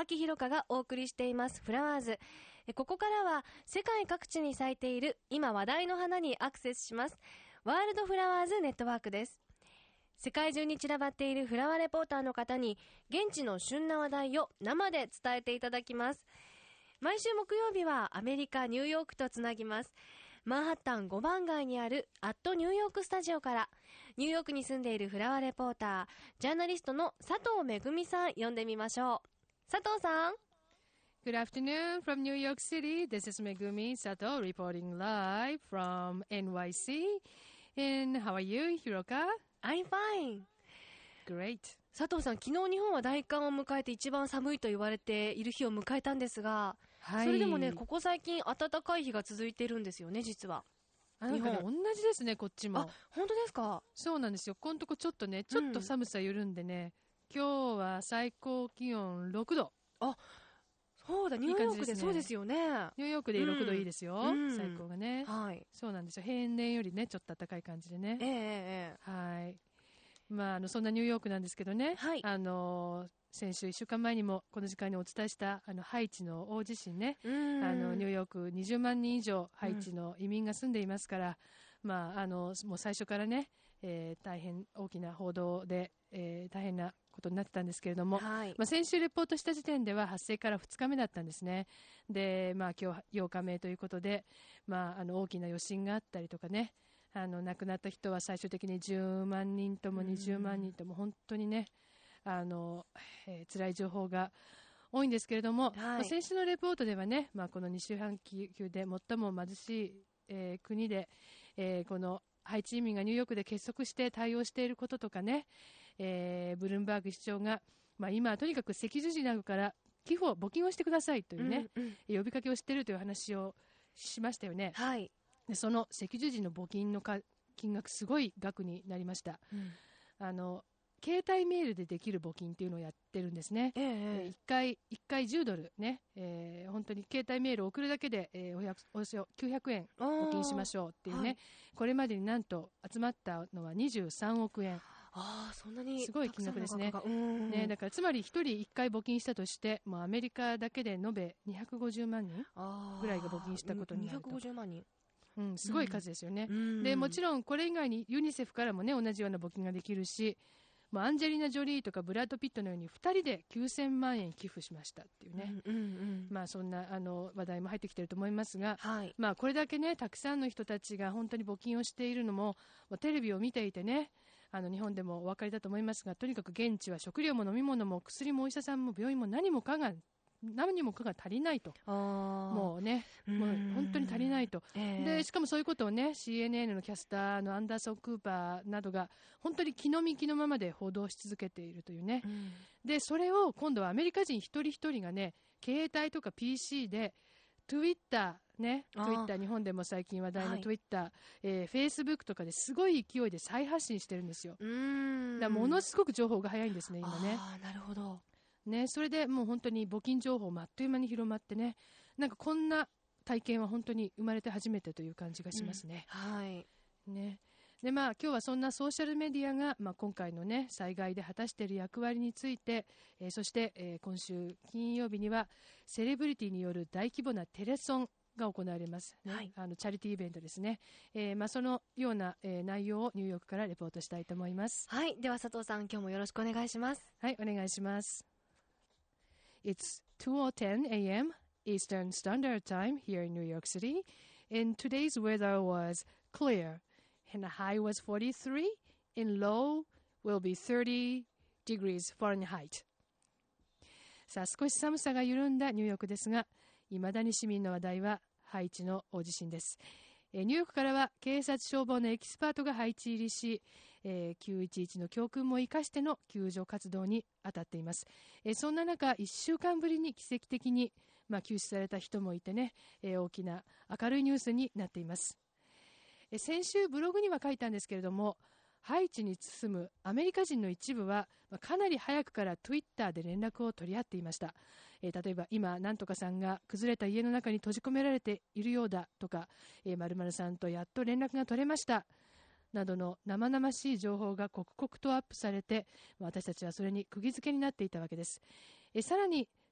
木ひろかがお送りしていますフラワーズ。ここからは世界各地に咲いている今話題の花にアクセスします。ワールドフラワーズネットワークです。世界中に散らばっているフラワーレポーターの方に現地の旬な話題を生で伝えていただきます。毎週木曜日はアメリカ・ニューヨークとつなぎます。マンハッタン5番街にあるアットニューヨークスタジオからニューヨークに住んでいるフラワーレポーター、ジャーナリストの佐藤めぐみさん呼んでみましょう。佐藤さん。 Good afternoon from New York City. This is Megumi Sato reporting live from NYC. And how are you, Hiroka? I'm fine. Great. 佐藤さん、昨日日本は大寒を迎えて一番寒いと言われている日を迎えたんですが、はい、それでもね、ここ最近暖かい日が続いているんですよね、実は。 日本、同じですね、こっちも。 あ、本当ですか？ そうなんですよ。このとこちょっと寒さ緩んでね、今日は最高気温6度。 あ、そうだ、ニューヨークでそうですよね。 ニューヨークで6度いいですよ、最高がね。 はい。 そうなんですよ。平年よりね、ちょっと暖かい感じでね。はい。まあ、そんなニューヨークなんですけどね。 はい。 先週1週間前にもこの時間にお伝えしたハイチの大地震ね。ニューヨーク20万人以上ハイチの移民が住んでいますから、まあ、もう最初からね、大変大きな報道で、大変なことになってたんですけれども、はい、まあ、先週レポートした時点では発生から2日目だったんですね。で、まあ、今日8日目ということで、まあ、大きな余震があったりとかね、亡くなった人は最終的に10万人とも20万人とも本当にね、辛い情報が多いんですけれども、はい、まあ、先週のレポートではね、まあ、この2週半期で最も貧しい、国で、このハイチ移民がニューヨークで結束して対応していることとかね、ブルームバーグ市長が、まあ、今とにかく赤十字などから寄付を募金をしてくださいというね、呼びかけをしているという話をしましたよね。 はい、 でその赤十字の募金の金額すごい額になりました。携帯メールでできる募金っていうのをやってるんですね。1回10ドルね、本当に携帯メールを送るだけで、およそ900円募金しましょうっていうね、はい、これまでになんと集まったのは23億円。 そんなにすごい金額ですね。ね、だからつまり1人1回募金したとして、もうアメリカだけで延べ250万人ぐらいが募金したことになると。 250万人。 すごい数ですよね。でもちろんこれ以外にユニセフからもね、同じような募金ができるし、アンジェリーナ・ジョリーとかブラッド・ピットのように2人で9000万円寄付しましたっていうね、まあ、そんな話題も入ってきていると思いますが、はい、まあ、これだけねたくさんの人たちが本当に募金をしているのもテレビを見ていてね、日本でもお分かりだと思いますが、とにかく現地は食料も飲み物も薬もお医者さんも病院も何もかが足りないと。もうね、もう本当に足りないと。で、しかもそういうことをね、CNN のキャスターのアンダーソン・クーパーなどが本当に気の身気のままで報道し続けているというね。で、それを今度はアメリカ人一人一人がね、携帯とか PC で Twitter ね、Twitter 日本でも最近話題の Twitter、Facebook とかですごい勢いで再発信してるんですよ。だからものすごく情報が早いんですね、今ね。 なるほど。 ね、それでもう本当に募金情報もあっという間に広まってね、なんかこんな体験は本当に生まれて初めてという感じがしますね。はいね。でまあ、今日はそんなソーシャルメディアが、まあ、今回の、ね、災害で果たしている役割について、そして、今週金曜日にはセレブリティによる大規模なテレソンが行われます、ね、はい、チャリティーイベントですね。まあ、そのような、内容をニューヨークからレポートしたいと思います。 はい、では佐藤さん、今日もよろしくお願いします。 はい、お願いします。It's 2:10 a.m. Eastern Standard Time here in New York City, and today's weather was clear, and the high was 43, and low will be 30 degrees Fahrenheit. さあ、少し寒さが緩んだニューヨークですが、未だに市民の話題はハイチの大地震です。ニューヨークからは警察消防のエキスパートが配置入りし、911の教訓も生かしての救助活動に当たっています。そんな中、1週間ぶりに奇跡的に、救出された人もいてね、大きな明るいニュースになっています。先週ブログには書いたんですけれども、ハイチに住むアメリカ人の一部はかなり早くからツイッターで連絡を取り合っていました。例えば今なんとかさんが崩れた家の中に閉じ込められているようだとか、〇〇さんとやっと連絡が取れましたなどの生々しい情報が刻々とアップされて、私たちはそれに釘付けになっていたわけです。さらに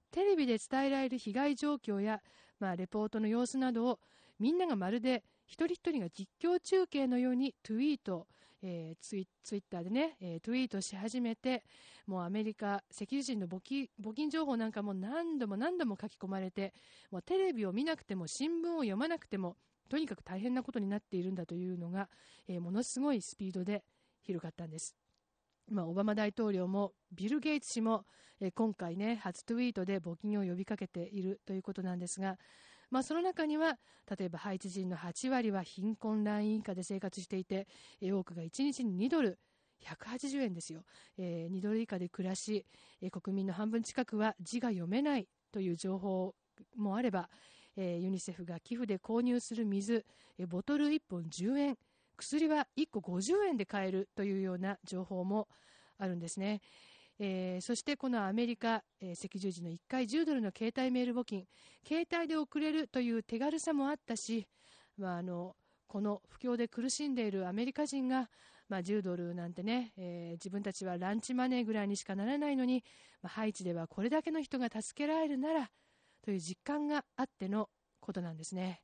テレビで伝えられる被害状況や、レポートの様子などをみんながまるで一人一人が実況中継のようにツイッターでね、ツイートし始めて、もうアメリカ赤十字の募金情報なんかも何度も書き込まれて、もうテレビを見なくても新聞を読まなくてもとにかく大変なことになっているんだというのが、ものすごいスピードで広がったんです。オバマ大統領もビル・ゲイツ氏も、今回ね初ツイートで募金を呼びかけているということなんですが、その中には例えばハイチ人の8割は貧困ライン以下で生活していて、多くが1日に2ドル180円ですよ、2ドル以下で暮らし、国民の半分近くは字が読めないという情報もあれば、ユニセフが寄付で購入する水、ボトル1本10円、薬は1個50円で買えるというような情報もあるんですね。そしてこのアメリカ、赤十字の1回10ドルの携帯メール募金、携帯で送れるという手軽さもあったし、この不況で苦しんでいるアメリカ人が、10ドルなんてね、自分たちはランチマネーぐらいにしかならないのに、ハイチではこれだけの人が助けられるならという実感があってのことなんですね。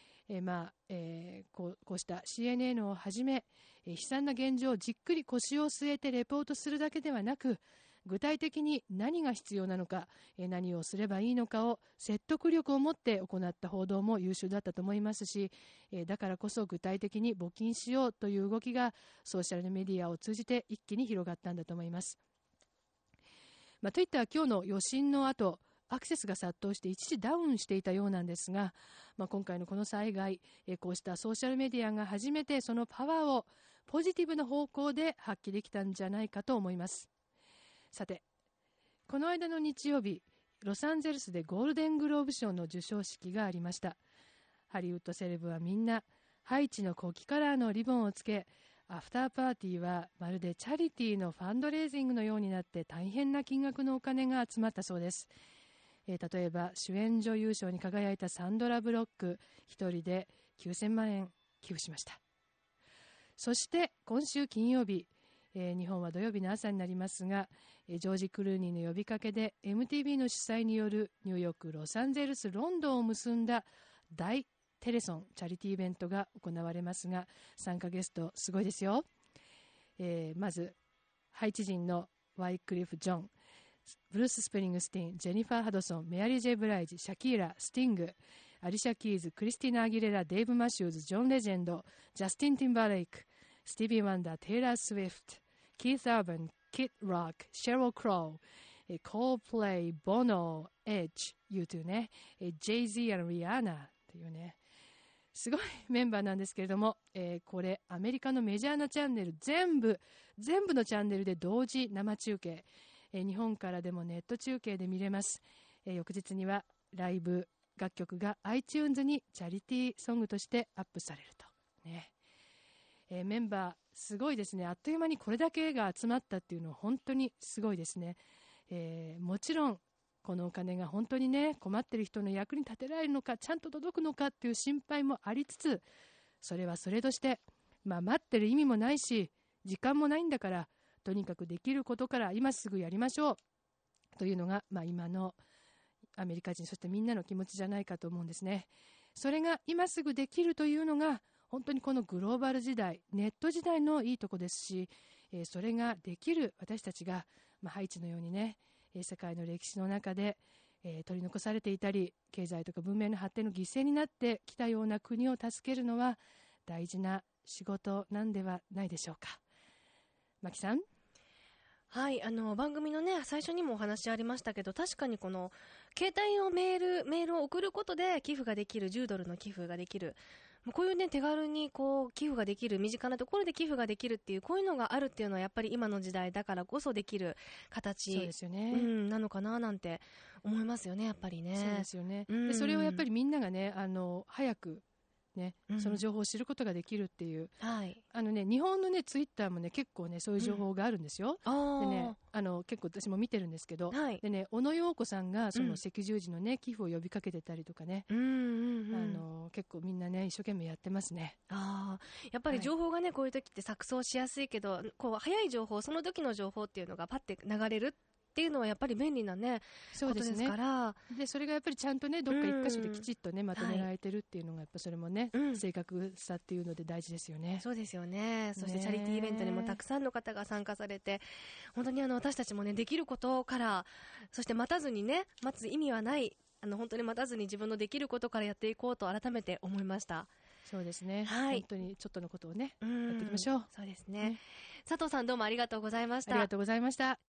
こうした CNN をはじめ、悲惨な現状をじっくり腰を据えてレポートするだけではなく、具体的に何が必要なのか、何をすればいいのかを説得力を持って行った報道も優秀だったと思いますし、だからこそ具体的に募金しようという動きがソーシャルメディアを通じて一気に広がったんだと思います。といった今日の余震の後、アクセスが殺到して一時ダウンしていたようなんですが、今回のこの災害、こうしたソーシャルメディアが初めてそのパワーをポジティブな方向で発揮できたんじゃないかと思います。さて、この間の日曜日、ロサンゼルスでゴールデングローブ賞の授賞式がありました。ハリウッドセレブはみんなハイチの国旗カラーのリボンをつけ、アフターパーティーはまるでチャリティーのファンドレイジングのようになって大変な金額のお金が集まったそうです。例えば主演女優賞に輝いたサンドラ・ブロック1人で9000万円寄付しました。そして今週金曜日、日本は土曜日の朝になりますが、ジョージ・クルーニーの呼びかけで MTV の主催によるニューヨーク、ロサンゼルス、ロンドンを結んだ大テレソンチャリティーイベントが行われますが、参加ゲストすごいですよ。まずハイチ人のワイクリフ・ジョン、ブルース・スプリングスティン、ジェニファー・ハドソン、メアリー・ジェイ・ブライジ、シャキーラ、スティング、アリシャ・キーズ、クリスティナ・アギレラ、デイブ・マシューズ、ジョン・レジェンド、ジャスティン・ティンバーレイク、スティービー・ワンダー、テイラー・スウィフト、キース・アーバン、キッド・ロック、シェリル・クロー、コールプレイ、ボノ、エッジ、U2 ね、Jay-Z やリアナというね、すごいメンバーなんですけれども、これアメリカのメジャーなチャンネル全部のチャンネルで同時生中継、日本からでもネット中継で見れます。翌日にはライブ楽曲が iTunes にチャリティーソングとしてアップされると、ね。メンバーすごいですね。あっという間にこれだけが集まったっていうのは本当にすごいですね。もちろんこのお金が本当にね、困っている人の役に立てられるのか、ちゃんと届くのかっていう心配もありつつ、それはそれとして、待ってる意味もないし時間もないんだから、とにかくできることから今すぐやりましょうというのが、今のアメリカ人、そしてみんなの気持ちじゃないかと思うんですね。それが今すぐできるというのが本当にこのグローバル時代、ネット時代のいいとこですし、それができる私たちが、ハイチのようにね、世界の歴史の中で、取り残されていたり、経済とか文明の発展の犠牲になってきたような国を助けるのは大事な仕事なんではないでしょうか。マキさん。 はい、番組のね最初にもお話ありましたけど、確かにこの携帯のメールを送ることで寄付ができる、10ドルの寄付ができる、こういうね手軽にこう寄付ができる、身近なところで寄付ができるっていう、こういうのがあるっていうのはやっぱり今の時代だからこそできる形、 そうですよね、 なのかななんて思いますよね、やっぱりね。 そうですよね、でそれをやっぱりみんながね、早くね、その情報を知ることができるっていう、日本のねツイッターもね結構ねそういう情報があるんですよ、でね、結構私も見てるんですけど、でね、小野陽子さんがその赤十字のね寄付を呼びかけてたりとかね、結構みんなね一生懸命やってますね。 やっぱり情報がね、こういう時って錯綜しやすいけど、こう早い情報、その時の情報っていうのがパッて流れるっていうのはやっぱり便利なね、ことですから。 でそれがやっぱりちゃんとね、どっか一箇所できちっとね、まとめられてるっていうのがやっぱそれもね、正確さっていうので大事ですよね。 そうですよね。そしてチャリティーイベントにもたくさんの方が参加されて、本当に私たちもね、できることから、そして待たずにね、待つ意味はない、本当に待たずに自分のできることからやっていこうと改めて思いました。 そうですね、 はい、 本当にちょっとのことをね、やっていきましょう。 そうですね。佐藤さん、どうもありがとうございました。 ありがとうございました。